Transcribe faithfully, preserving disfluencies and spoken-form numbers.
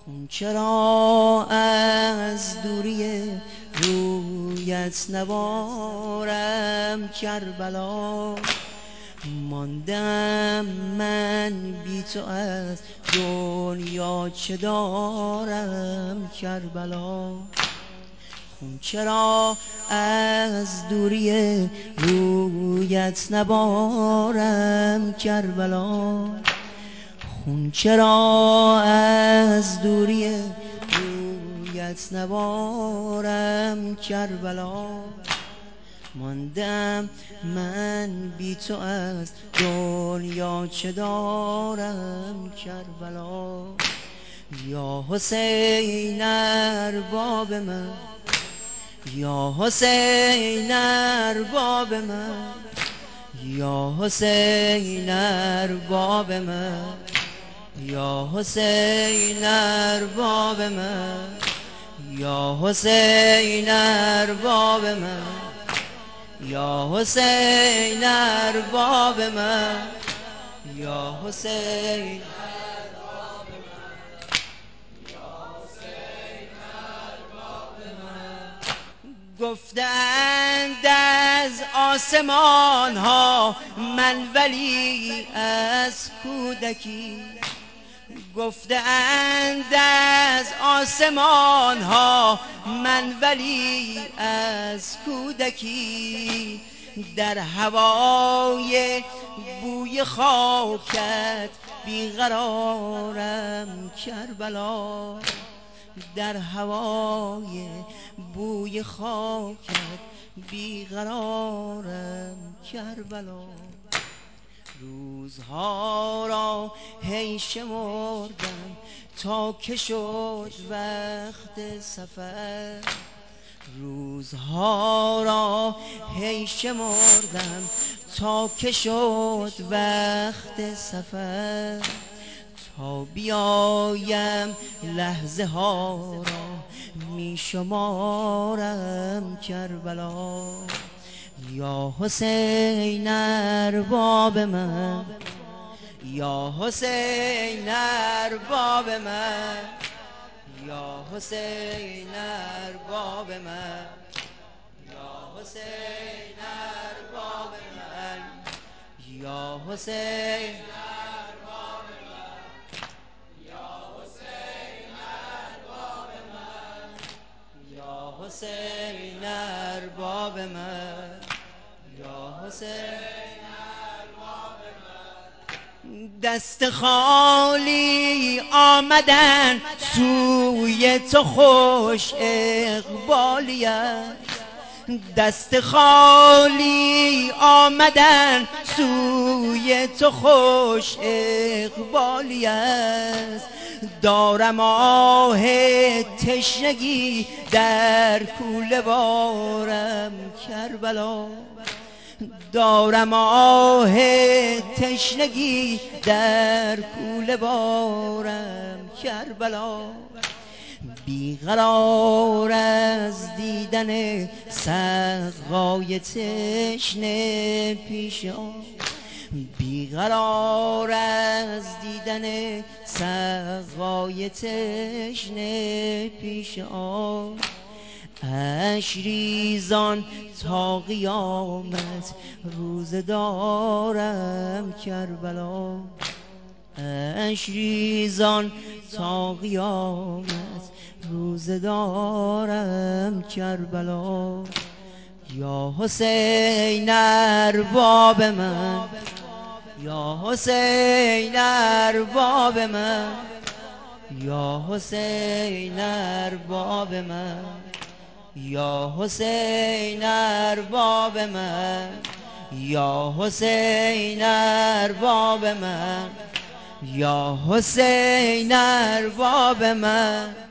چرا از دوری رویت نبارم کربلا؟ ماندم من بی تو از دنیا چه دارم کربلا؟ خون چرا از دوری رویت نبارم کربلا؟ خون چرا از دوری رویت نبارم کربلا؟ ماندم من بی تو از دنیا چه دارم کربلا؟ یا حسین ارباب من، یا حسین ارباب من، یا حسین ارباب من، یا حسین ارباب من، یا حسین ارباب من، یا حسین ارباب من، یا حسین ارباب من، یا حسین ارباب من. گفتند از آسمان ها من ولی از کودکی، گفتند از آسمان ها من ولی از کودکی، در هوای بوی خاکت بیقرارم کربلا، در هوای بوی خاکت بیقرارم کربلا. روزها را هی شمردم تا که شد وقت سفر، روزها را هی شمردم تا که شد وقت سفر، تا بیایم لحظه ها را می شمارم کربلا. یا حسین ارباب من، یا حسین ارباب من، یا حسین ارباب من، یا حسین ارباب من، یا حسین ارباب من، یا حسین ارباب من، یا حسین ارباب من، یا حسین ارباب من. دست خالی آمدن سوی تو خوش اقبالیت، دست خالی آمدن سوی تو خوش اقبالیت. دارم آه تشنگی در کوله بارم کربلا، دارم آه تشنگی در کوله بارم کربلا. بیقرار از دیدن سقای تشنه پیش آن، بیقرار از دیدن سقای تشنه پیش آن. اشک ریزان تا قیامت روزه دارم کربلا، اشک ریزان تا قیامت روزه دارم کربلا. یا حسین ارباب من، یا حسین ارباب من، یا حسین ارباب من، یا حسین ارباب من، یا حسین ارباب من، یا حسین ارباب من.